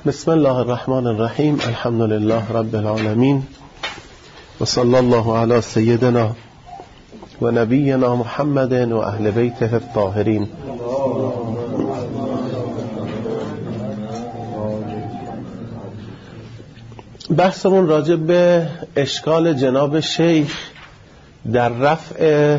بسم الله الرحمن الرحیم. الحمد لله رب العالمین و صلی الله علی سیدنا و نبینا محمد و اهل بیته الطاهرین. بحثمون راجع به اشکال جناب شیخ در رفع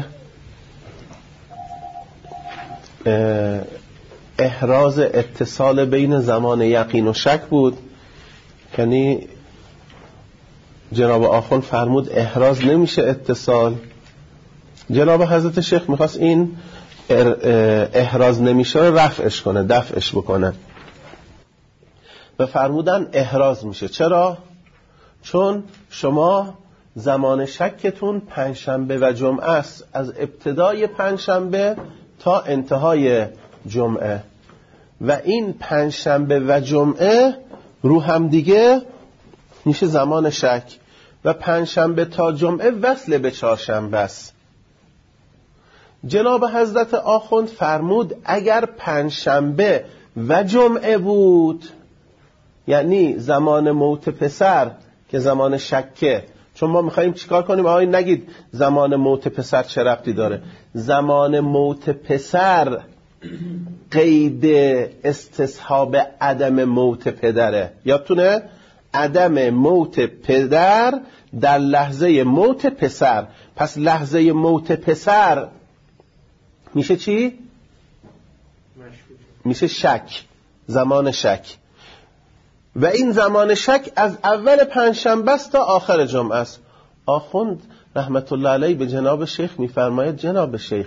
احراز اتصال بین زمان یقین و شک بود. یعنی جناب آخوند فرمود احراز نمیشه اتصال. جناب حضرت شیخ میخواست این احراز نمیشه رو رفعش کنه، دفعش بکنه و فرمودن احراز میشه. چرا؟ چون شما زمان شکتون پنجشنبه و جمعه است، از ابتدای پنجشنبه تا انتهای جمعه، و این پنجشنبه و جمعه رو هم دیگه میشه زمان شک، و پنجشنبه تا جمعه وصل به چهارشنبه است. جناب حضرت آخوند فرمود اگر پنجشنبه و جمعه بود، یعنی زمان موت پسر که زمان شکه، چون ما میخواییم چیکار کنیم؟ آقای نگید زمان موت پسر چه ربطی داره. زمان موت پسر قید استصحاب عدم موت پدره. یادتونه؟ عدم موت پدر در لحظه موت پسر. پس لحظه موت پسر میشه چی؟ میشه شک، زمان شک. و این زمان شک از اول پنجشنبه است تا آخر جمعه است. آخوند رحمت الله علیه به جناب شیخ میفرماید جناب شیخ،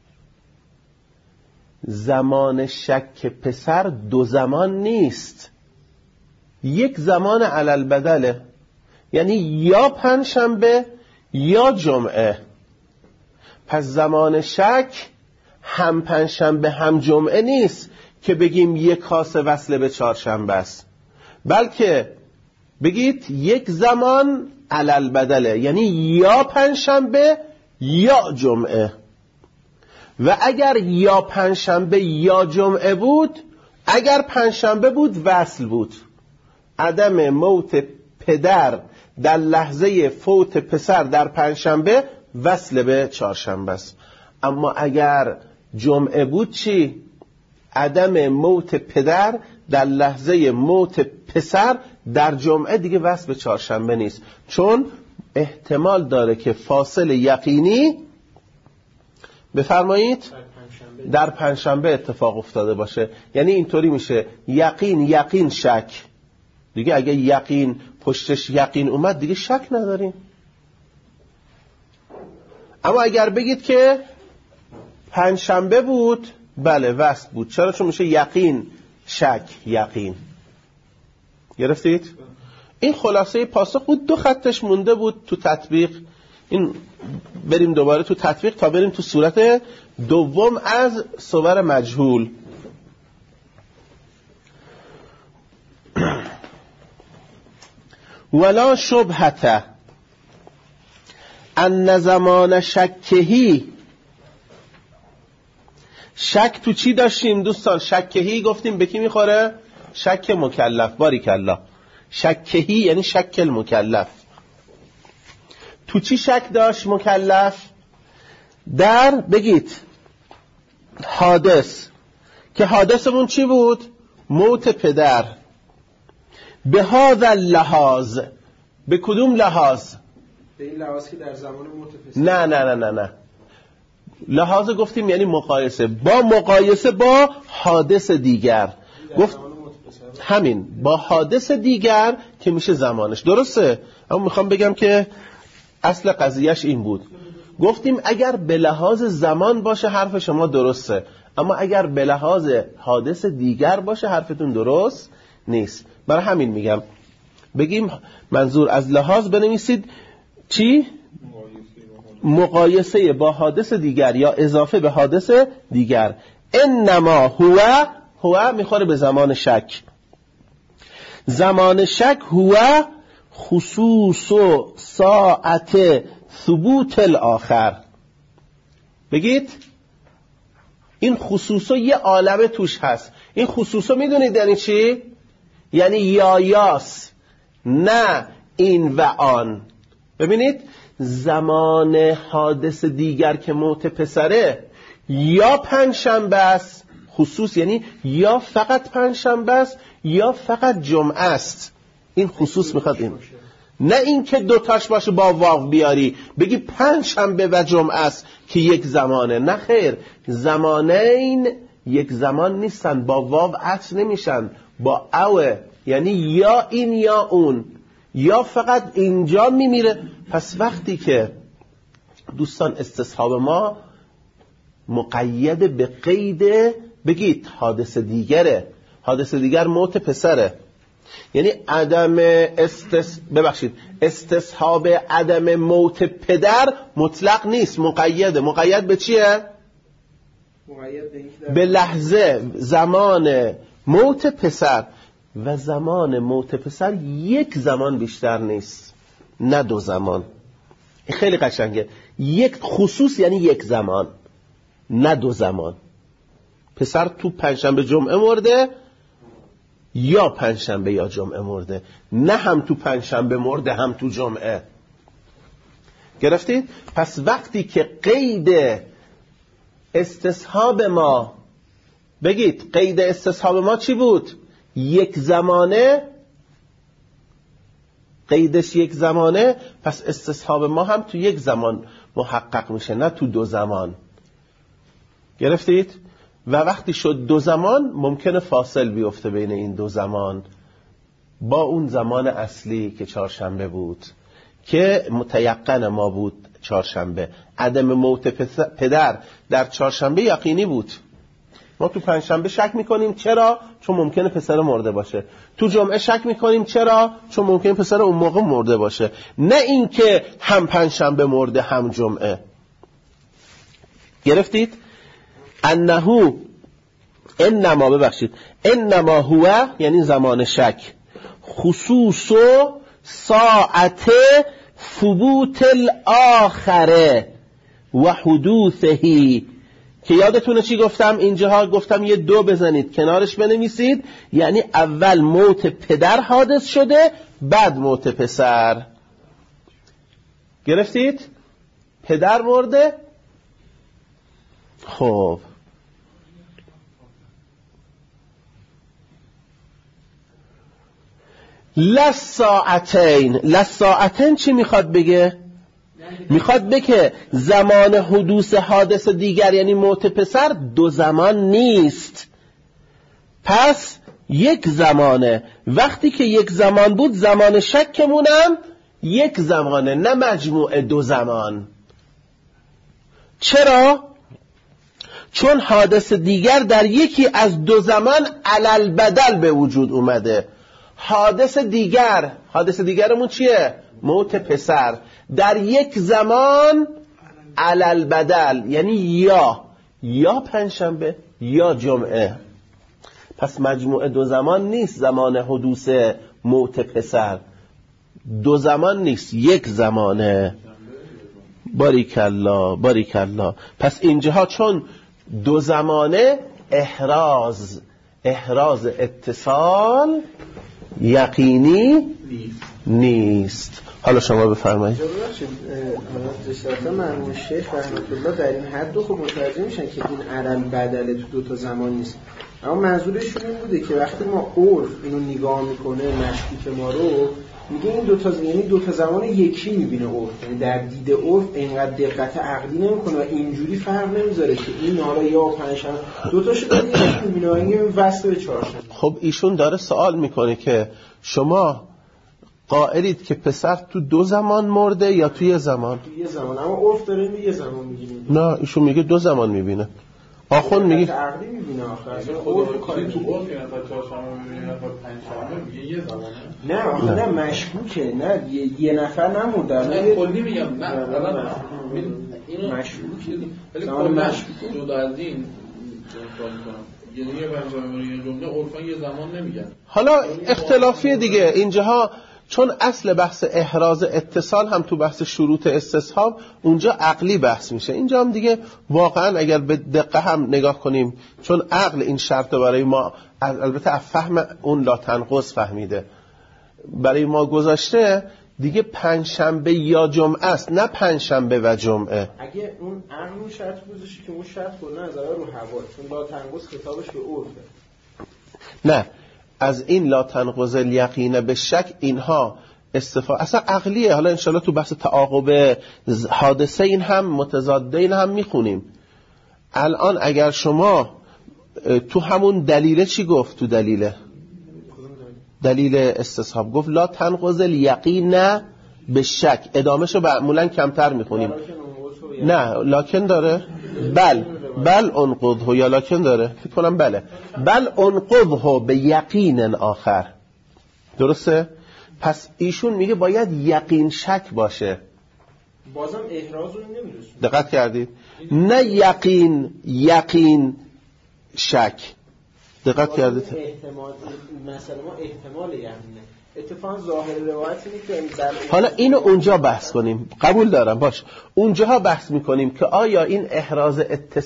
زمان شک پسر دو زمان نیست، یک زمان علل بدله، یعنی یا پنجشنبه یا جمعه. پس زمان شک هم پنجشنبه هم جمعه نیست که بگیم یک کاسه وصل به چهارشنبه است، بلکه بگید یک زمان علل بدله، یعنی یا پنجشنبه یا جمعه. و اگر یا پنجشنبه یا جمعه بود، اگر پنجشنبه بود وصل بود، عدم موت پدر در لحظه فوت پسر در پنجشنبه وصل به چهارشنبه است. اما اگر جمعه بود چی؟ عدم موت پدر در لحظه موت پسر در جمعه دیگه وصل به چهارشنبه نیست، چون احتمال داره که فاصل یقینی بفرمایید در پنجشنبه اتفاق افتاده باشه. یعنی اینطوری میشه یقین شک دیگه. اگه یقین پشتش یقین اومد دیگه شک نداریم. اما اگر بگید که پنجشنبه بود، بله وصل بود. چرا؟ چون میشه یقین شک یقین. گرفتید؟ این خلاصه پاسخ بود. دو خطش مونده بود تو تطبیق. این بریم دوباره تو تطبیق تا بریم تو صورت دوم از صور مجهول. ولا شبهته ان زمان شکهی. شک تو چی داشتیم دوستان؟ شکهی گفتیم به کی میخوره؟ شک مکلف. باریکالله. شکهی یعنی شک المکلف. تو چی شک داشت مکلف؟ در بگید حادث، که حادثمون چی بود؟ موت پدر. به هذا اللحاظ. به کدوم لحاظ؟ به این لحاظ که در زمان موت پسر. نه لحاظ گفتیم یعنی مقایسه با حادث دیگر. گفت همین با حادث دیگر که میشه زمانش. درسته؟ اما میخوام بگم که اصل قضیهش این بود. گفتیم اگر به لحاظ زمان باشه حرف شما درسته، اما اگر به لحاظ حادث دیگر باشه حرفتون درست نیست. برای همین میگم بگیم منظور از لحاظ بنویسید چی؟ مقایسه با حادث دیگر یا اضافه به حادث دیگر. انما هو میخوره به زمان شک. زمان شک هو خصوص ساعت ثبوت الاخر. بگید این خصوصا یه عالمه توش هست. این خصوصا میدونید یعنی چی؟ یعنی یاس، نه این و آن. ببینید زمان حادث دیگر که موت پسره یا پنجشنبه است، خصوص یعنی یا فقط پنجشنبه است یا فقط جمعه است. این خصوص میخواد این، نه این که دوتاش باشه با واو بیاری بگی پنجشنبه و جمعه است که یک زمانه. نه خیر، زمانین یک زمان نیستن، با واو عطف نمیشن، با اوه، یعنی یا این یا اون، یا فقط اینجا میمیره. پس وقتی که دوستان استصحاب ما مقید به قید، بگید حادثه دیگره، حادثه دیگر موت پسره، یعنی عدم استصحاب عدم موت پدر مطلق نیست، مقیده. مقید به چیه؟ به لحظه زمان موت پسر، و زمان موت پسر یک زمان بیشتر نیست، نه دو زمان. خیلی قشنگه، یک خصوص یعنی یک زمان نه دو زمان. پسر تو پنجشنبه جمعه مرده یا پنجشنبه یا جمعه مرده، نه هم تو پنجشنبه مرده هم تو جمعه. گرفتید؟ پس وقتی که قید استصحاب ما، بگید قید استصحاب ما چی بود؟ یک زمانه، قیدش یک زمانه، پس استصحاب ما هم تو یک زمان محقق میشه، نه تو دو زمان. گرفتید؟ و وقتی شد دو زمان ممکنه فاصل بیفته بین این دو زمان با اون زمان اصلی که چهارشنبه بود، که متیقن ما بود چهارشنبه. عدم موت پدر در چهارشنبه یقینی بود. ما تو پنجشنبه شک میکنیم، چرا؟ چون ممکنه پسر مرده باشه. تو جمعه شک میکنیم، چرا؟ چون ممکنه پسر اون موقع مرده باشه، نه این که هم پنجشنبه مرده هم جمعه. گرفتید؟ انما هو یعنی زمان شک، خصوص ساعت ثبوت الاخره و حدوثهی، که یادتونه چی گفتم اینجاها؟ گفتم یه دو بزنید کنارش بنویسید، یعنی اول موت پدر حادث شده بعد موت پسر. گرفتید؟ پدر مرده. خب لساعتین چی میخواد بگه؟ میخواد بگه زمان حدوث حادث دیگر یعنی موت پسر دو زمان نیست، پس یک زمانه. وقتی که یک زمان بود زمان شکمونم یک زمانه، نه مجموع دو زمان. چرا؟ چون حادث دیگر در یکی از دو زمان علل بدل به وجود اومده. حادث دیگرمون چیه؟ موت پسر در یک زمان علل بدل، یعنی یا پنجشنبه یا جمعه. پس مجموعه دو زمان نیست زمان حدوث موت پسر، دو زمان نیست، یک زمانه. باریکالله. پس اینجاها چون دو زمانه احراز اتصال یقینی نیست. حالا شما بفرمایید. جسارت مرحوم شیخ رحمت الله در این حد خب متوجه میشن که این علل بدله تو دو تا زمان نیست، اما منظورشون این بوده که وقتی ما عرف اینو نگاه میکنه مشکوک ما رو، میگه این دو تا یعنی دو تا زمان یکی میبینه عرف، یعنی در دید عرف اینقدر دقت عقلی نمیکنه و اینجوری فرق نمیذاره که این حالا یا پنجشنبه دو تاشو داره یکی میبینه و این وصل به چهارشنبه. خب ایشون داره سوال میکنه که شما قائلید که پسر تو دو زمان مرده یا تو یه زمان؟ تو یه زمان، اما عرف داره یه زمان میگیره. نه ایشون میگه دو زمان میبینه. آخون میگه عقلی میبینه آخه اصلا عرف کاری تو عرف یعنی تا چهارشنبه میبینه تا پنجشنبه میگه یه زمانه. نه مشکوکه، نه یه نفر نمونده. نه کلی میگم، نه اینو مشکوکه ولی کلا جدا از این یعنی یه پنجشنبه یه جمله عرفا یه زمان نمیگن. حالا اختلافی دیگه اینجاها چون اصل بحث احراز اتصال هم تو بحث شروط استصحاب اونجا عقلی بحث میشه، اینجا هم دیگه واقعا اگر به دقت هم نگاه کنیم، چون عقل این شرط برای ما البته فهم اون لا تنقص فهمیده برای ما گذاشته دیگه، پنجشنبه یا جمعه است، نه پنجشنبه و جمعه. اگه اون عقل شرط گذاشته که اون شرط کنه از رو هوا، چون لا تنقص خطابش به عرفه. نه، از این لا تنقض الیقین به شک اینها استفاده اصلا عقلیه. حالا انشالله تو بحث تعاقب حادثه این هم متضاده این هم میخونیم. الان اگر شما تو همون دلیله چی گفت؟ تو دلیل استصحاب گفت لا تنقض الیقین به شک، ادامهشو معمولا کمتر میخونیم. نه لاکن داره؟ بل انقضه، یا لاکن داره؟ فکر کنم بله. بل انقضه به یقین آخر، درسته؟ پس ایشون میگه باید یقین شک باشه. بازم احراز رو نمیرسونه. دقت کردید؟ نه یقین شک. دقت کردید؟ احتمال مثلا ما احتمال یقینه. اتفاقا ظاهر روایت اینه که حالا اینو اونجا بحث کنیم، قبول دارم، باش اونجا بحث میکنیم که آیا این احراز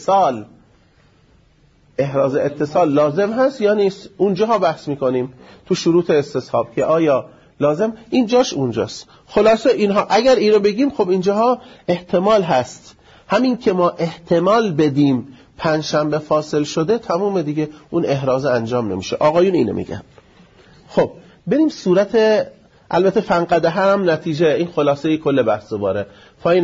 اتصال لازم هست یا نیست. اونجا بحث میکنیم تو شروط استصحاب که آیا لازم، اینجاش اونجاست. خلاصه اینها اگر این رو بگیم خب اینجاها احتمال هست، همین که ما احتمال بدیم پنجشنبه فاصل شده تموم دیگه، اون احراز انجام نمیشه. آقایون اینو میگن. خب بریم صورت، البته فنقده هم نتیجه، این خلاصه کل بحث باره. فای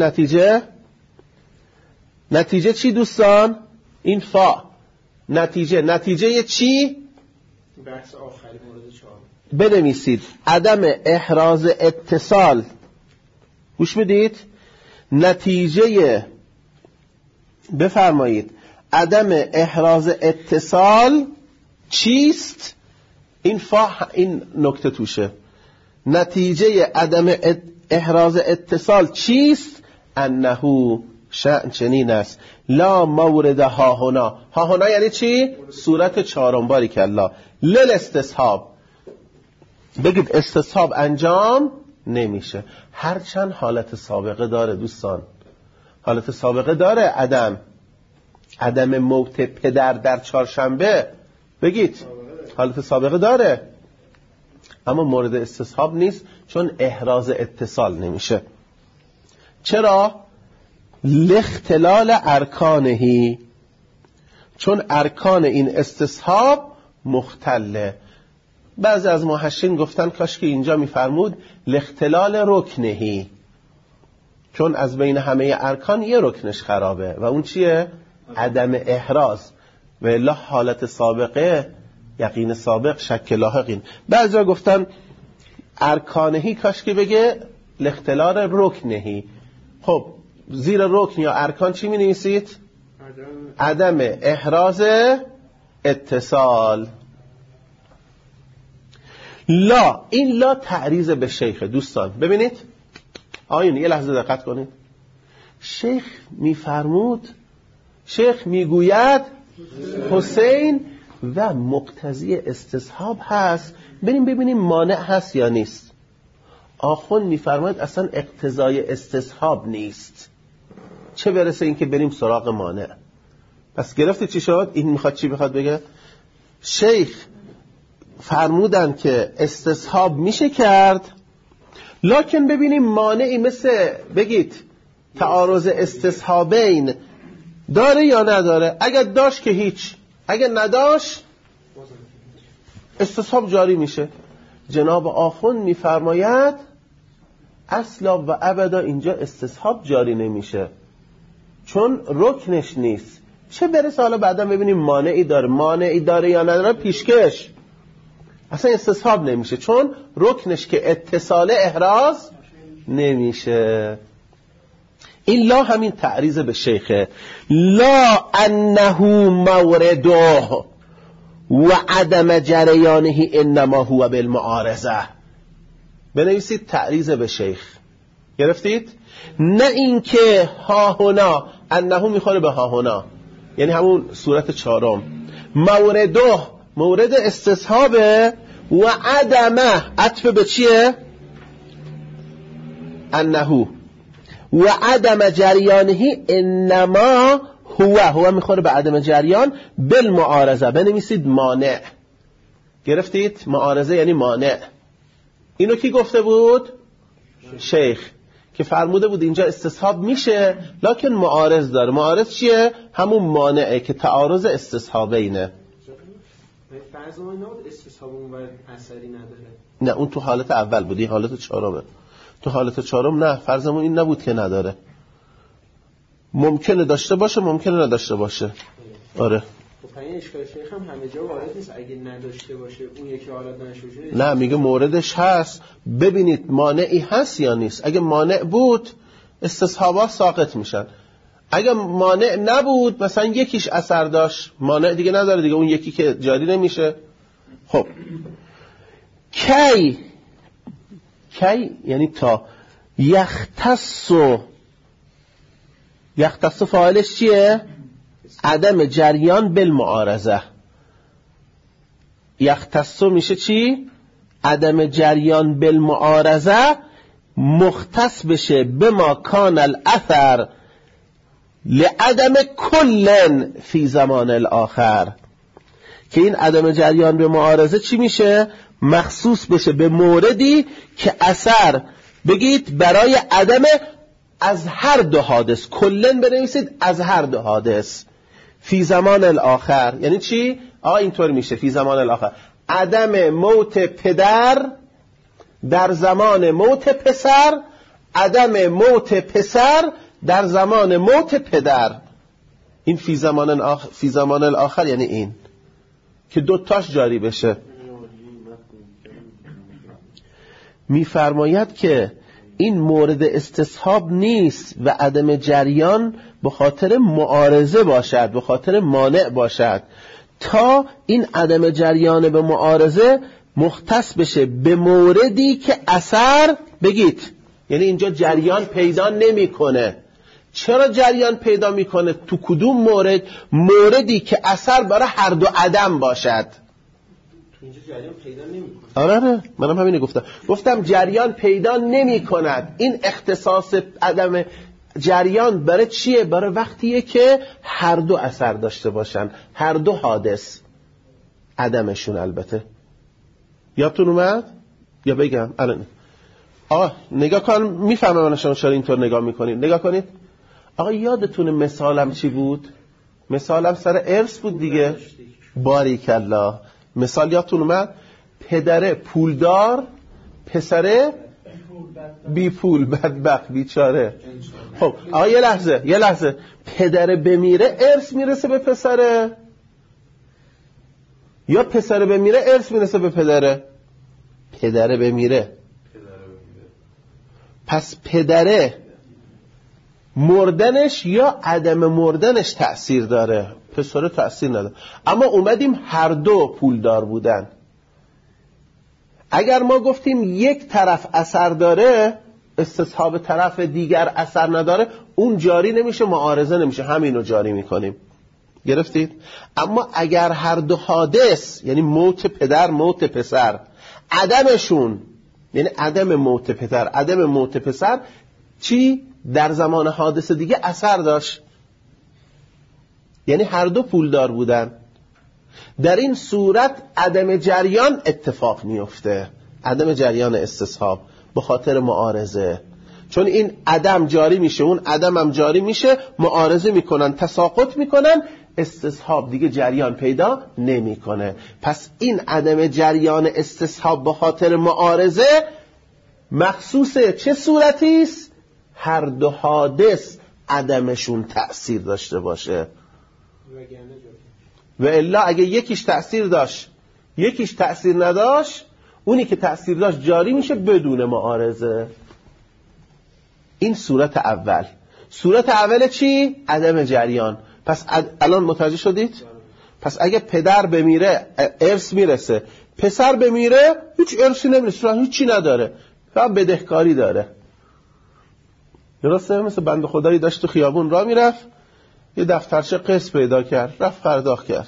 نتیجه چی دوستان؟ این فا نتیجه چی؟ بحث آخری مورد 4 بنویسید عدم احراز اتصال. گوش میدید؟ نتیجه بفرمایید عدم احراز اتصال چیست؟ این فا این نکته توشه. نتیجه عدم احراز اتصال چیست؟ انه شأن چنین است لا مورد ها هنا یعنی چی؟ صورت 4 باریک الله لل استصحاب، بگید استصحاب انجام نمیشه. هرچند حالت سابقه داره دوستان، حالت سابقه داره. عدم موت پدر در چهارشنبه، بگید حالت سابقه داره، اما مورد استصحاب نیست چون احراز اتصال نمیشه. چرا؟ لاختلال ارکانهی، چون ارکان این استصحاب مختله. بعضی از محشین گفتن کاش که اینجا میفرمود لاختلال رکنهی، چون از بین همه ارکان یه رکنش خرابه و اون چیه؟ عدم احراز. و الا حالت سابقه یقین سابق شک لاحقین. بعضی گفتن ارکانهی کاش که بگه لاختلال رکنهی. خب زیر رکن یا ارکان چی می نویسید؟ عدم احراز اتصال. لا، این لا تعریض به شیخ دوستان. ببینید آیون یه لحظه دقت کنید. شیخ میفرمود، شیخ میگوید حسین و مقتضی استصحاب هست، بریم ببینیم مانع هست یا نیست. آخوند میفرماید اصلا اقتضای استصحاب نیست، چه برسه این که بریم سراغ مانع. پس گرفتی چی شد؟ این میخواد چی بخواد بگه؟ شیخ فرمودن که استصحاب میشه کرد، لکن ببینیم مانعی مثل بگید تعارض استصحابین داره یا نداره. اگر داشت که هیچ، اگر نداشت استصحاب جاری میشه. جناب آخوند میفرماید اصلا و ابدا اینجا استصحاب جاری نمیشه چون رکنش نیست. چه برسه حالا بعدا ببینیم مانعی داره یا نداره، پیشکش اصلا استصحاب نمیشه چون رکنش که اتصال احراز نمیشه. این لا همین تعریض به شیخه. لا انه مورده و عدم جریانه انما هو بالمعارضه. بنویسید تعریض به شیخ، گرفتید؟ نه اینکه ها هنا، انه میخوره به ها هنا، یعنی همون صورت 4. مورده مورد استصحابه و عدمه عطف به چیه؟ انه و عدم جریانه انما هو میخوره به عدم جریان بالمعارضه. بنویسید مانع. گرفتید؟ معارضه یعنی مانع. اینو کی گفته بود؟ شیخ که فرموده بود اینجا استصحاب میشه لکن معارض داره. معارض چیه؟ همون مانعه که تعارض استصحابه اینه. فرض ما اینا بود استصحاب اونور اثری نداره. نه اون تو حالت اول بود، این حالت چهارمه. تو حالت چهارم نه، فرضمون این نبود که نداره. ممکنه داشته باشه، ممکنه نداشته باشه. آره. خب این اشکال شیخ هم همه جا وارد نیست. اگه نداشته باشه اون یکی حالت نشه. نه میگه موردش هست. ببینید مانعی هست یا نیست. اگه مانع بود استصحابا ساقط میشن. اگه مانع نبود مثلا یکیش اثر داشت، مانع دیگه نداره دیگه، اون یکی که جاری نمیشه. خب کی یعنی تا یختص فاعلش چیه؟ عدم جریان بالمعارضه. یختص میشه چی؟ عدم جریان بالمعارضه مختص بشه بما کان الاثر لعدم کلن فی زمان الاخر. که این عدم جریان به معارضه چی میشه؟ مخصوص بشه به موردی که اثر بگید برای عدم از هر دو حادث. کلن بنویسید از هر دو حادث. فی زمان الاخر یعنی چی؟ اینطور میشه فی زمان الاخر. عدم موت پدر در زمان موت پسر، عدم موت پسر در زمان موت پدر. این فی زمان الاخر یعنی این که دوتاش جاری بشه. میفرماید که این مورد استصحاب نیست و عدم جریان به خاطر معارضه باشد، به خاطر مانع باشد، تا این عدم جریان به معارضه مختص بشه به موردی که اثر بگید، یعنی اینجا جریان پیدا نمیکنه. چرا جریان پیدا میکنه؟ تو کدوم مورد؟ موردی که اثر برای هر دو عدم باشد. تو اینجا جریان پیدا نمیکنه. آره منم همینه گفتم جریان پیدا نمیکند. این اختصاص عدم جریان برای چیه؟ برای وقتیه که هر دو اثر داشته باشن، هر دو حادث، عدمشون. البته یادتون اومد؟ یا بگم الان؟ نگاه کن، میفهمم من شما چرا اینطور نگاه میکنید. نگاه کنید. یادتونه مثالم چی بود؟ مثالم سر ارث بود دیگه. باریکالله. مثال یادتون اومد؟ پدر پولدار، پسر بی پول، بدبخت، بیچاره. خب یه لحظه پدر بمیره ارث میرسه به پسره یا پسر بمیره ارث میرسه به پدره؟ پدر بمیره. پس پدره مردنش یا عدم مردنش تأثیر داره، پسر تأثیر نداره. اما اومدیم هر دو پولدار بودن. اگر ما گفتیم یک طرف اثر داره، استصحاب طرف دیگر اثر نداره، اون جاری نمیشه، معارضه نمیشه، همینو جاری میکنیم. گرفتید؟ اما اگر هر دو حادث، یعنی موت پدر، موت پسر، عدمشون، یعنی عدم موت پدر، عدم موت پسر، چی؟ در زمان حادث دیگه اثر داشت، یعنی هر دو پولدار بودن. در این صورت عدم جریان اتفاق میفته، عدم جریان استصحاب، به خاطر معارضه. چون این عدم جاری میشه، اون عدم هم جاری میشه، معارضه میکنن، تساقط میکنن، استصحاب دیگه جریان پیدا نمیکنه. پس این عدم جریان استصحاب به خاطر معارضه مخصوص چه صورتی است؟ هر دو حادث عدمشون تأثیر داشته باشه. و الا اگه یکیش تأثیر داشت یکیش تأثیر نداشت، اونی که تأثیر داشت جاری میشه بدون معارضه. این صورت اول. صورت اول چی؟ عدم جریان. پس الان متوجه شدید؟ پس اگه پدر بمیره ارث میرسه، پسر بمیره هیچ ارثی نمیرسه، هیچی نداره، فقط بدهکاری داره. درسته؟ مثل بنده خدایی داشت تو خیابون راه میرفت، یه دفترچه قسط پیدا کرد، رفت پرداخت کرد،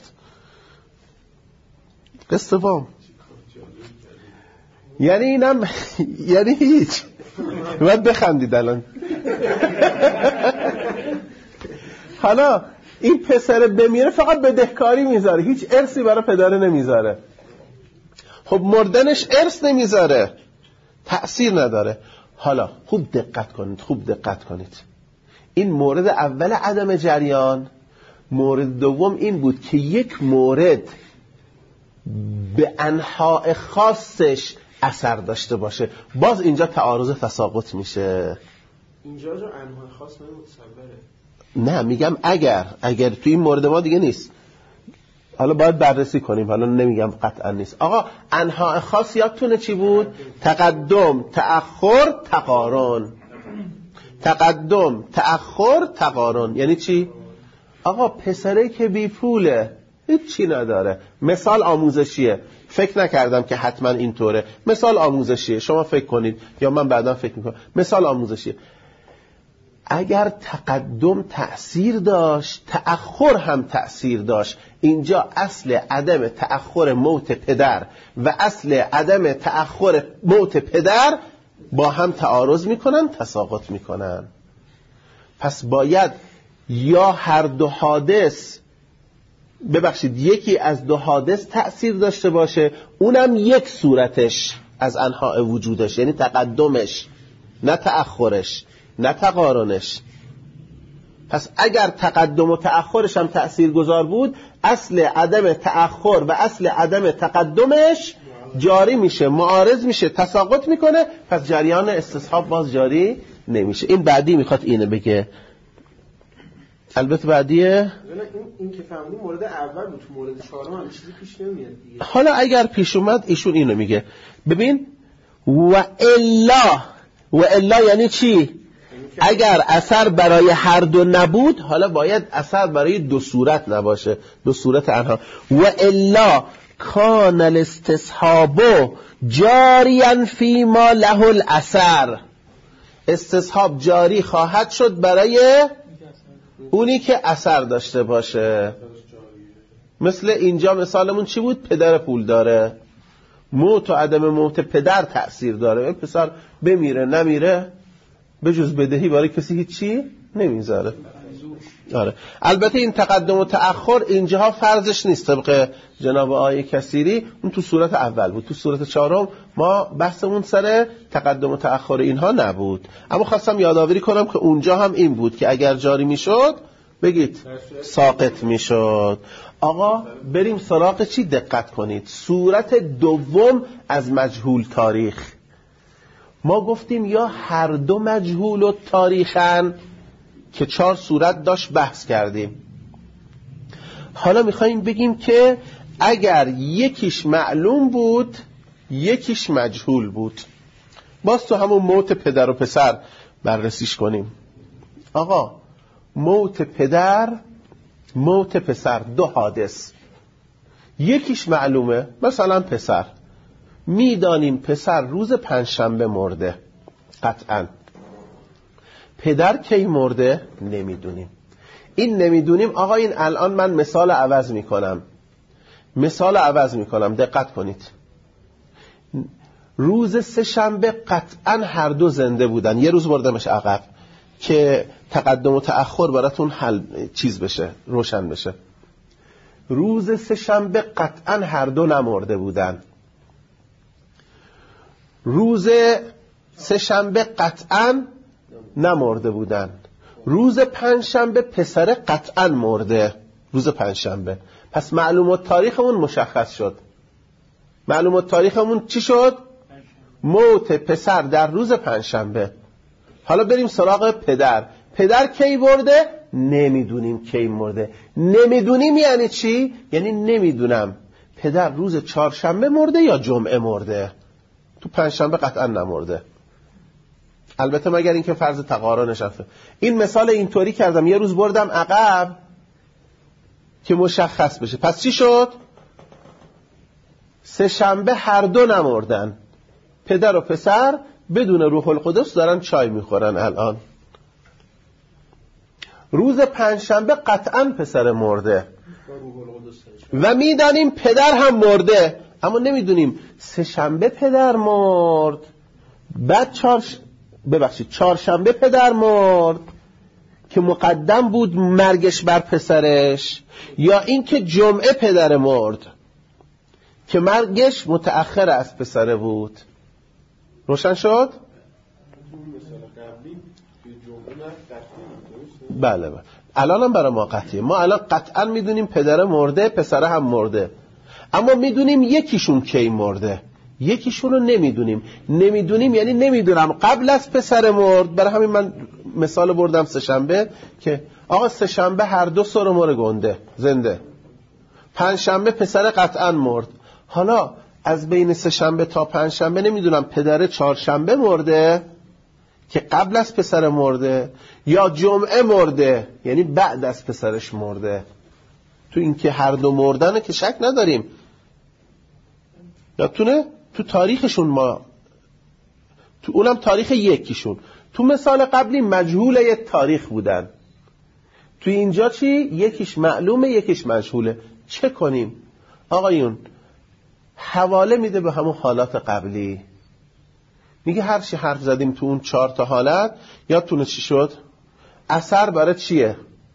قسط وام. یعنی اینم یعنی هیچ باید بخندید الان. حالا این پسر بمیره فقط بدهکاری میذاره، هیچ ارثی برای پدره نمیذاره. خب مردنش ارث نمیذاره، تأثیر نداره. حالا خوب دقت کنید. این مورد اول عدم جریان. مورد دوم این بود که یک مورد به انحاء خاصش اثر داشته باشه. باز اینجا تعارض تساقط میشه. اینجا جو انحاء خاص متصوره. نه میگم اگر توی این مورد ما دیگه نیست. حالا باید بررسی کنیم، حالا نمیگم قطعا نیست. آقا انحاء خاص یادتونه چی بود؟ تقدم، تأخر، تقارن. تقدم، تأخر، تقارن. یعنی چی؟ آقا پسره که بی پوله، هیچ چی نداره. مثال آموزشیه. فکر نکردم که حتما اینطوره. مثال آموزشیه، شما فکر کنید یا من بعدا فکر میکنم. مثال آموزشیه. اگر تقدم تأثیر داشت، تأخر هم تأثیر داشت. اینجا اصل عدم تأخر موت پدر و اصل عدم تأخر موت پدر با هم تعارض میکنن، تساقط میکنن. پس باید یا هر دو حادث، یکی از دو حادث تأثیر داشته باشه، اونم یک صورتش از انحاء وجودش، یعنی تقدمش، نه تأخرش، نه تقارنش. پس اگر تقدم و تأخرش هم تأثیر گذار بود، اصل عدم تأخر و اصل عدم تقدمش جاری میشه، معارض میشه، تساقط میکنه. پس جریان استصحاب باز جاری نمیشه. این بعدی میخواد اینو بگه. البته بعدیه این که فهمیدیم مورد اول بود، تو مورد چهارم هم چیزی پیش نمیاد دیگه. حالا اگر پیش اومد ایشون اینو میگه. ببین و الا یعنی چی؟ اگر اثر برای هر دو نبود، حالا باید اثر برای دو صورت نباشه، دو صورت انها. و الا کان الاستصحاب جاریا فی ما له الاثر. استصحاب جاری خواهد شد برای اونی که اثر داشته باشه. مثل اینجا مثالمون چی بود؟ پدر پول داره، موت و عدم موت پدر تأثیر داره. پسر بمیره نمیره، به جز بدهی برای کسی هیچی نمیذاره. آره. البته این تقدم و تأخر اینجاها فرضش نیست طبق جناب آقای کثیری، اون تو صورت اول بود. تو صورت چهارم ما بحثمون سر تقدم و تأخر اینها نبود. اما خواستم یادآوری کنم که اونجا هم این بود که اگر جاری میشد بگید ساقط میشد. آقا بریم سراغ چی؟ دقت کنید. صورت دوم از مجهول تاریخ. ما گفتیم یا هر دو مجهول و تاریخن که 4 صورت داشت بحث کردیم. حالا میخواییم بگیم که اگر یکیش معلوم بود یکیش مجهول بود. باز تو همون موت پدر و پسر بررسیش کنیم. آقا موت پدر، موت پسر، دو حادث. یکیش معلومه، مثلا پسر، میدانیم پسر روز پنجشنبه مرده قطعاً. پدر کی مرده نمیدونیم. این نمیدونیم. آقا این الان من مثال عوض میکنم، دقت کنید. روز سه شنبه قطعاً هر دو زنده بودن. یه روز بردمش عقب که تقدم و تأخر براتون چیز بشه، روشن بشه. روز سه شنبه قطعاً هر دو نمرده بودن. روز سه شنبه قطعاً نمرده بودن. روز پنجشنبه پسر قطعاً مرده. روز پنجشنبه. پس معلومات تاریخمون مشخص شد. معلومات تاریخمون چی شد؟ موت پسر در روز پنجشنبه. حالا بریم سراغ پدر. پدر کی مرده؟ نمیدونیم کی مرده. نمیدونیم یعنی چی؟ یعنی نمیدونم پدر روز چهارشنبه مرده یا جمعه مرده. تو پنجشنبه قطعا نمرده. البته مگر اینکه فرض تقارنش هست. این مثال اینطوری کردم، یه روز بردم عقب که مشخص بشه. پس چی شد؟ سه شنبه هر دو نمردن. پدر و پسر بدون روح القدس دارن چای میخورن الان. روز پنجشنبه قطعا پسر مرده و میدانیم پدر هم مرده، اما نمیدونیم سه شنبه پدر مرد، بعد چهارشنبه پدر مرد که مقدم بود مرگش بر پسرش، یا اینکه جمعه پدر مرد که مرگش متأخر از پسره بود؟ روشن شد؟ بله. الان هم برای ما قطعیه. ما الان قطعا میدونیم پدر مرده، پسره هم مرده، اما میدونیم یکیشون کی مرده، یکیشون رو نمیدونیم یعنی نمیدونم قبل از پسر مرد. برای همین من مثال بردم سه‌شنبه که آقا سه‌شنبه هر دو سر مر گنده زنده، پنجشنبه پسر قطعا مرد. حالا از بین سه‌شنبه تا پنجشنبه نمیدونم پدر چهارشنبه مرده که قبل از پسر مرده، یا جمعه مرده یعنی بعد از پسرش مرده. تو این که هر دو مردنه که شک نداریم. یادتونه تو تاریخشون ما تو اونم تاریخ یکیشون، تو مثال قبلی مجهول یک تاریخ بودن، تو اینجا چی؟ یکیش معلومه یکیش مجهوله. چه کنیم؟ آقایون حواله میده به همون حالات قبلی، میگه هر چی حرف زدیم تو اون 4 تا حالت یادتونه چی شد؟ اثر برای چیه؟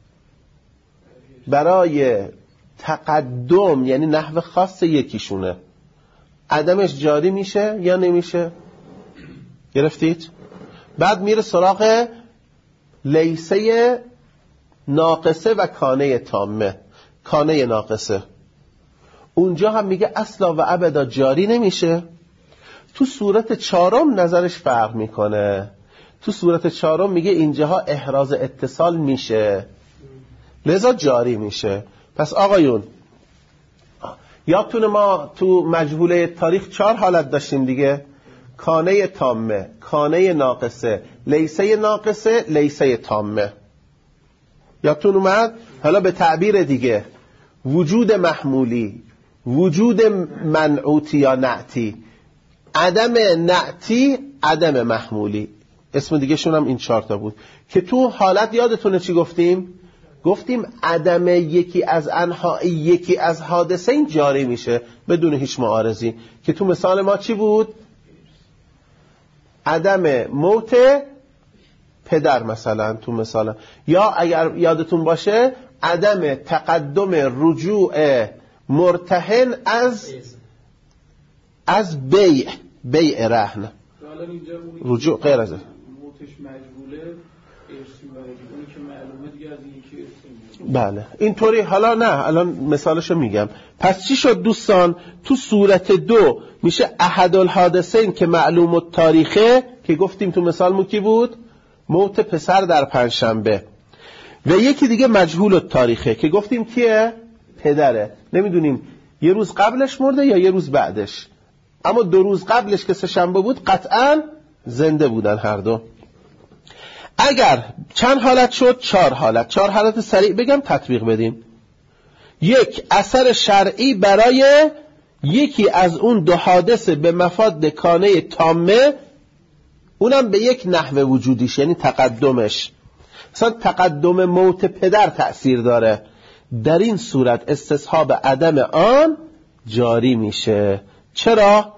برای تقدم، یعنی نحو خاص یکیشونه. عدمش جاری میشه یا نمیشه؟ گرفتید؟ بعد میره سراغ لیسه ناقصه و کانه تامه. کانه ناقصه اونجا هم میگه اصلا و ابدا جاری نمیشه. تو صورت 4 نظرش فرق میکنه. تو صورت 4 میگه اینجاها احراز اتصال میشه لذا جاری میشه. پس آقایون یادتونه ما تو مجهوله تاریخ 4 حالت داشتیم دیگه: کانه تامه، کانه ناقصه، لیسه ناقصه، لیسه تامه. یادتون اومد؟ حالا به تعبیر دیگه وجود محمولی، وجود منعوتی یا نعتی، عدم نعتی، عدم محمولی. اسم دیگه شون هم این 4 تا بود که تو حالت یادتونه چی گفتیم؟ گفتیم عدم یکی از انها یکی از حادثه این جاری میشه بدون هیچ معارضی، که تو مثال ما چی بود؟ عدم موت پدر مثلا تو مثال، یا اگر یادتون باشه عدم تقدم رجوع مرتهن از بیع رهن. رجوع غیر از موتش مجبوله ارسی اونی که معلومه دیگه از این که ارسی. بله اینطوری. حالا نه الان مثالشو میگم. پس چی شد دوستان؟ تو صورت 2 میشه احد الحادثین که معلوم التاریخه که گفتیم تو مثال مو کی بود؟ موت پسر در پنجشنبه. و یکی دیگه مجهول التاریخه که گفتیم کیه؟ پدره. نمیدونیم یه روز قبلش مرده یا یه روز بعدش، اما 2 روز قبلش که سه‌شنبه بود قطعا زنده بودن هر دو. اگر چند حالت شد؟ 4 حالت. 4 حالت سریع بگم تطبیق بدیم. 1 اثر شرعی برای یکی از اون 2 حادثه به مفاد کانه تامه، اونم به یک نحو وجودیش یعنی تقدمش. مثلا تقدم موت پدر تأثیر داره، در این صورت استصحاب عدم آن جاری میشه. چرا؟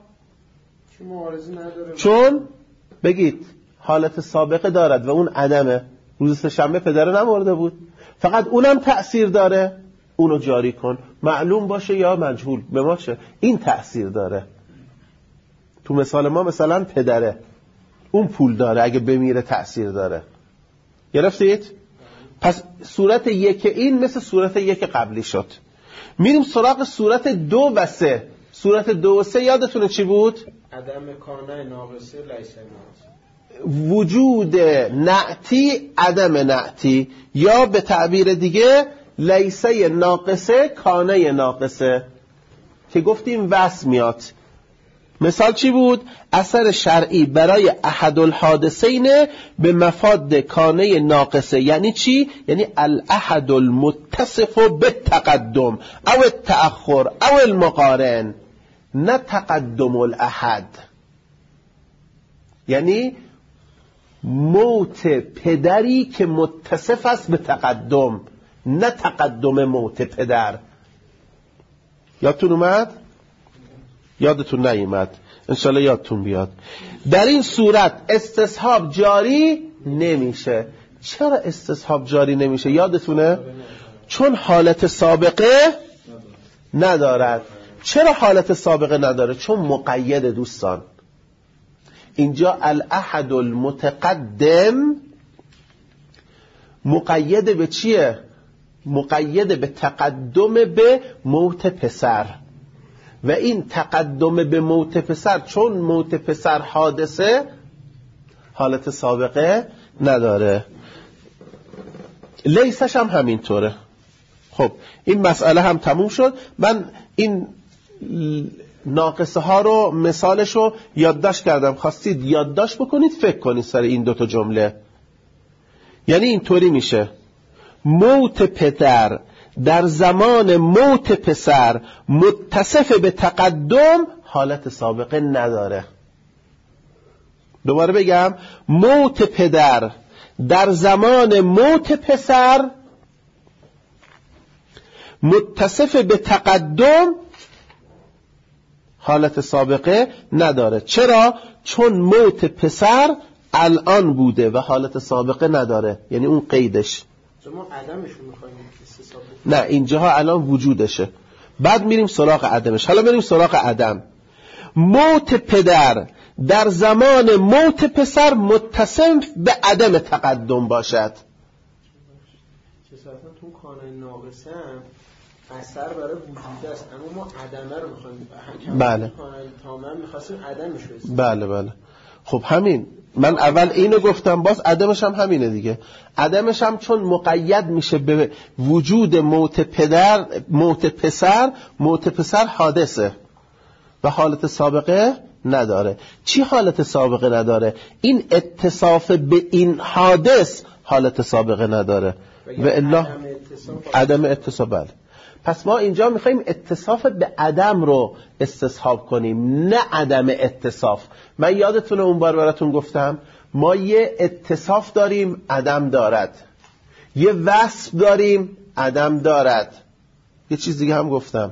چون بگید حالت سابقه دارد و اون عدمه. روز سه‌شنبه پدر نمرده بود، فقط اونم تأثیر داره، اونو جاری کن، معلوم باشه یا مجهول به ما چه، این تأثیر داره. تو مثال ما مثلا پدره، اون پول داره، اگه بمیره تأثیر داره. گرفتید؟ پس صورت 1 این مثل صورت 1 قبلی شد. میریم سراغ صورت 2 و 3. صورت 2 و 3 یادتونه چی بود؟ عدم کانه ناقصه، لیسه ناقصه، وجود نعتی، عدم نعتی، یا به تعبیر دیگه لیسه ناقصه، کانه ناقصه که گفتیم وصل میاد. مثال چی بود؟ اثر شرعی برای احد الحادثین به مفاد کانه ناقصه. یعنی چی؟ یعنی الاحد المتصف بالتقدم او التأخر او المقارن، نه تقدم الاحد. یعنی موت پدری که متصف است به تقدم، نه تقدم موت پدر. یادتون اومد؟ یادتون نیامد، انشالله یادتون بیاد. در این صورت استصحاب جاری نمیشه. چرا استصحاب جاری نمیشه؟ یادتونه؟ چون حالت سابقه ندارد. چرا حالت سابقه نداره؟ چون مقید. دوستان اینجا الاحد المتقدم مقید به چیه؟ مقید به تقدم به موت پسر، و این تقدم به موت پسر چون موت پسر حادثه حالت سابقه نداره. لیسش هم همینطوره. خب این مسئله هم تموم شد. من این ناقصه ها رو مثالش رو یادداشت کردم، خواستید یادداشت بکنید فکر کنید سر این دوتا جمله. یعنی اینطوری میشه: موت پدر در زمان موت پسر متصف به تقدم حالت سابقه نداره. دوباره بگم: موت پدر در زمان موت پسر متصف به تقدم حالت سابقه نداره. چرا؟ چون موت پسر الان بوده و حالت سابقه نداره، یعنی اون قیدش. ما عدمشون می‌خوایم استصحاب. نه اینجاها الان وجودشه، بعد میریم سراغ عدمش. حالا میریم سراغ عدم. موت پدر در زمان موت پسر متصف به عدم تقدم باشد. چساعتا تو کانون ناقصه هم اثر برای وجود است، اما ما عدمه رو می‌خوایم. بله. تمام می‌خواستیم عدمش رو. بله بله. خب همین، من اول اینو گفتم، باز عدمش هم همینه دیگه. عدمش هم چون مقید میشه به وجود موت پدر، موت پسر، موت پسر حادثه و حالت سابقه نداره. چی حالت سابقه نداره؟ این اتصاف به این حادث حالت سابقه نداره و الا عدم اتصاف. بله. پس ما اینجا میخواییم اتصاف به عدم رو استصحاب کنیم، نه عدم اتصاف. من یادتونه اون بار براتون گفتم ما یه اتصاف داریم عدم دارد، یه وصف داریم عدم دارد، یه چیز دیگه هم گفتم،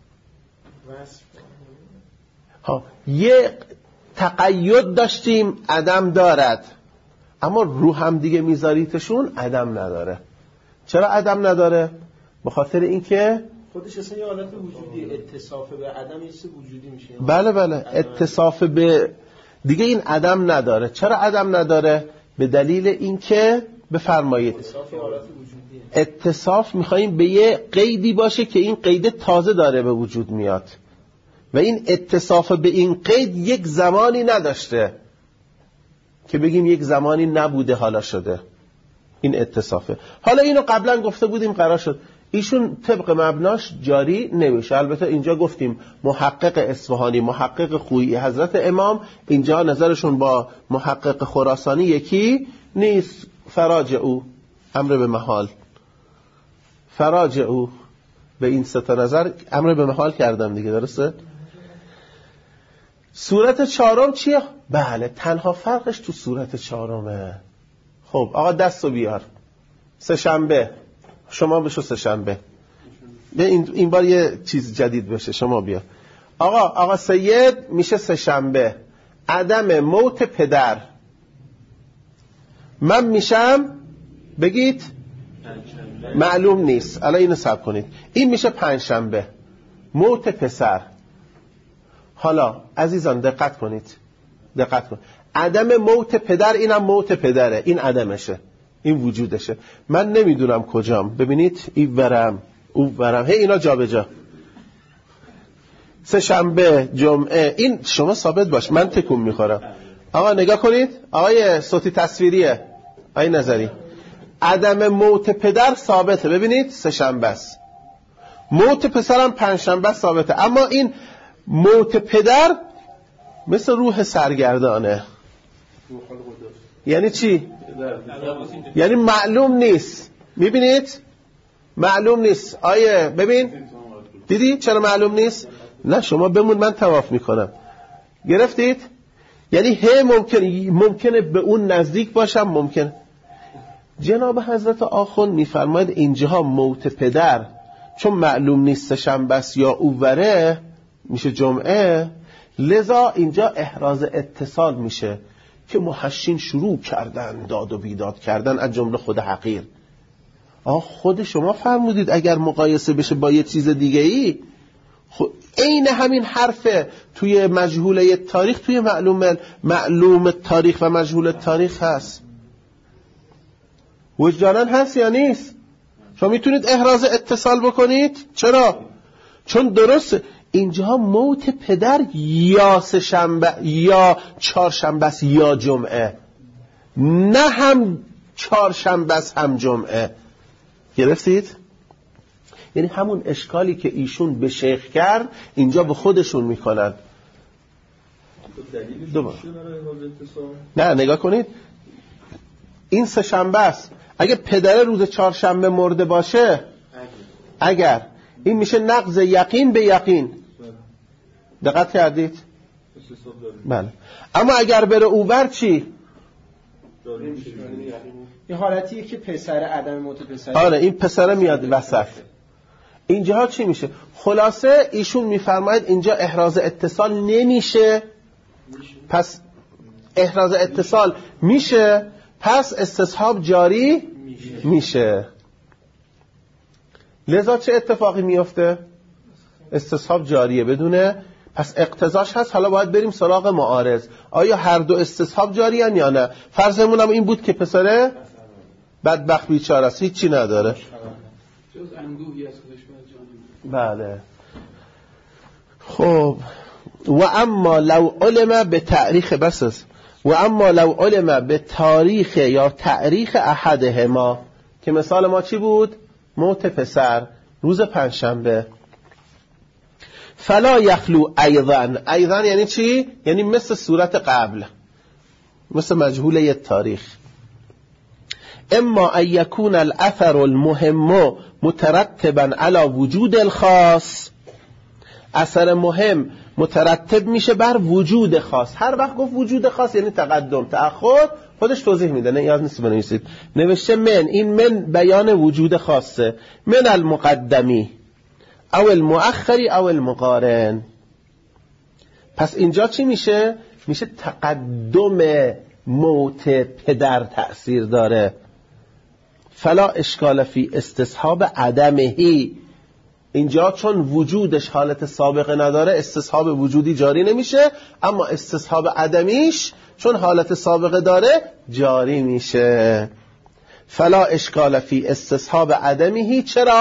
یه تقید داشتیم عدم دارد، اما رو هم دیگه میذاریتشون عدم نداره. چرا عدم نداره؟ به خاطر اینکه خودش اصلا یه حالت وجودی، اتصاف به عدم یه چیز وجودی میشه. بله بله، اتصاف به دیگه این عدم نداره. چرا عدم نداره؟ به دلیل اینکه بفرمایید اتصاف میخواییم به یه قیدی باشه که این قید تازه داره به وجود میاد و این اتصاف به این قید یک زمانی نداشته که بگیم یک زمانی نبوده حالا شده. این اتصافه. حالا اینو قبلا گفته بودیم، قرار شد ایشون طبق مبناش جاری نمیشه. البته اینجا گفتیم محقق اصفهانی، محقق خویی حضرت امام، اینجا نظرشون با محقق خراسانی یکی نیست. فراج او امر به محال، فراج او به این سه تا نظر امر به محال کردم دیگه، درسته؟ صورت چهارم چیه؟ بله، تنها فرقش تو صورت چهارمه. خب آقا دستو بیار. سه شنبه شما بشو، سه شنبه این بار یه چیز جدید بشه، شما بیا. آقا سید میشه سه شنبه. عدم موت پدر من میشم، بگید معلوم نیست. الان اینو حساب کنید. این میشه پنج شنبه. موت پسر. حالا عزیزان دقت کنید، دقت کن. عدم موت پدر، اینم موت پدره، این عدمشه، این وجودشه. من نمیدونم کجام. ببینید این ورم اون ورم، هی اینا جا به جا. سه شنبه، جمعه، این شما ثابت باش، من تکون میخورم. آقا نگاه کنید، آقای صوتی تصویریه، آقای نظری، عدم موت پدر ثابته. ببینید سه شنبه است، موت پسرم پنج شنبه ثابته، اما این موت پدر مثل روح سرگردانه. یعنی چی؟ یعنی معلوم نیست. میبینید؟ معلوم نیست. آیه ببین، دیدی چرا معلوم نیست؟ نه شما بمون، من طواف میکنم. گرفتید؟ یعنی ممکنه به اون نزدیک باشم، ممکن. جناب حضرت آخوند میفرماید اینجاها موت پدر چون معلوم نیست شنبه یا اووره، میشه جمعه، لذا اینجا احراز اتصال میشه که محشین شروع کردن داد و بیداد کردن، از جمله خود حقیر. خود شما فرمودید اگر مقایسه بشه با یه چیز دیگه ای، عین همین حرفه توی مجهوله تاریخ، توی معلوم تاریخ و مجهول تاریخ هست. وجدانا هست یا نیست؟ شما میتونید احراز اتصال بکنید؟ چرا؟ چون درسته اینجا موت پدر یا سه‌شنبه یا چهارشنبه است یا جمعه، نه هم چهارشنبه است هم جمعه. گرفتید؟ یعنی همون اشکالی که ایشون به شیخ کرد اینجا به خودشون میکنن. نه نگاه کنید، این سه‌شنبه است. اگه پدر روز چهارشنبه مرده باشه، اگر این میشه نقض یقین به یقین. دقت کردید؟ بله. اما اگر بره اوبر چی؟ این حالتیه که پسر عدم موت پسر. آره این پسره میاد وسط. اینجاها چی میشه؟ خلاصه ایشون میفرماید اینجا احراز اتصال نمیشه، پس احراز اتصال میشه، پس استصحاب جاری میشه. لذا چه اتفاقی میفته؟ استصحاب جاریه بدونه، پس اقتضاش هست. حالا باید بریم سراغ معارض. آیا هر دو استصحاب جاری هن یا نه؟ فرضمون هم این بود که پسره بدبخت بیچاره است، هیچی نداره، جز انگوهی از خودش بر جانب. بله. خب و اما لو علم به تاریخ بسس و اما لو علم به تاریخ یا تاریخ احدهما، که مثال ما چی بود؟ موت پسر روز پنجشنبه. فلا یخلو ایضا یعنی چی؟ یعنی مثل صورت قبل، مثل مجهوله تاریخ. اما ان یکون الاثر المهم مترتبا علی وجود الخاص، اثر مهم مترتب میشه بر وجود خاص. هر وقت گفت وجود خاص یعنی تقدم تأخر، خودش توضیح میده، نه یاد نیست بنویسید. نوشته من، این من بیان وجود خاصه، من المقدمی او المؤخری او المقارن. پس اینجا چی میشه؟ میشه تقدم موت پدر تأثیر داره. فلا اشکال فی استصحاب عدمهی، اینجا چون وجودش حالت سابقه نداره استصحاب وجودی جاری نمیشه، اما استصحاب عدمیش چون حالت سابقه داره جاری میشه. فلا اشکال فی استصحاب عدمیهی.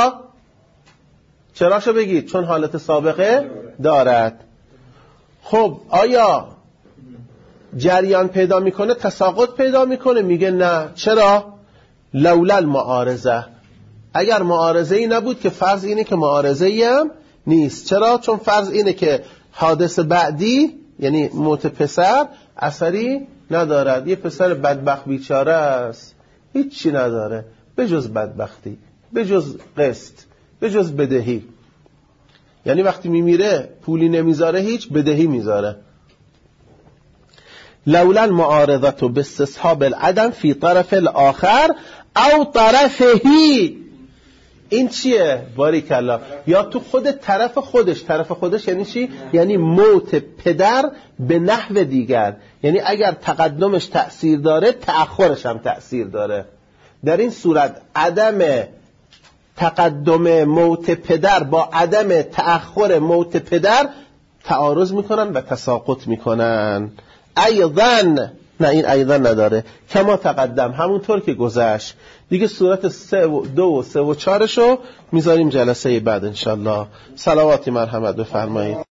چرا شو بگید؟ چون حالت سابقه دارد. خب آیا جریان پیدا میکنه، تساقط پیدا میکنه؟ میگه نه. چرا؟ لولا المعارضه، اگر معارضه ای نبود، که فرض اینه که معارضه ای هم نیست. چرا؟ چون فرض اینه که حادث بعدی یعنی موت پسر اثری ندارد. یه پسر بدبخت بیچاره است، هیچی نداره به جز بدبختی، به جز قسط، به جز بدهی. یعنی وقتی میمیره پولی نمیذاره، هیچ بدهی میذاره. لولا المعارضه باستصحاب العدم فی طرف الاخر او طرفهی. این چیه؟ باریکالله. یا تو خود طرف خودش یعنی چی؟ یعنی موت پدر به نحو دیگر، یعنی اگر تقدمش تأثیر داره تأخرش هم تأثیر داره. در این صورت عدم تقدم موت پدر با عدم تأخر موت پدر تعارض میکنن و تساقط میکنن. ایضا، نه این ایضا نداره، کما تقدم، همونطور که گذشت دیگه. صورت 3 و 2 و 3 و 4 شو میذاریم جلسه بعد انشالله. صلواتی مرحمت بفرمایید.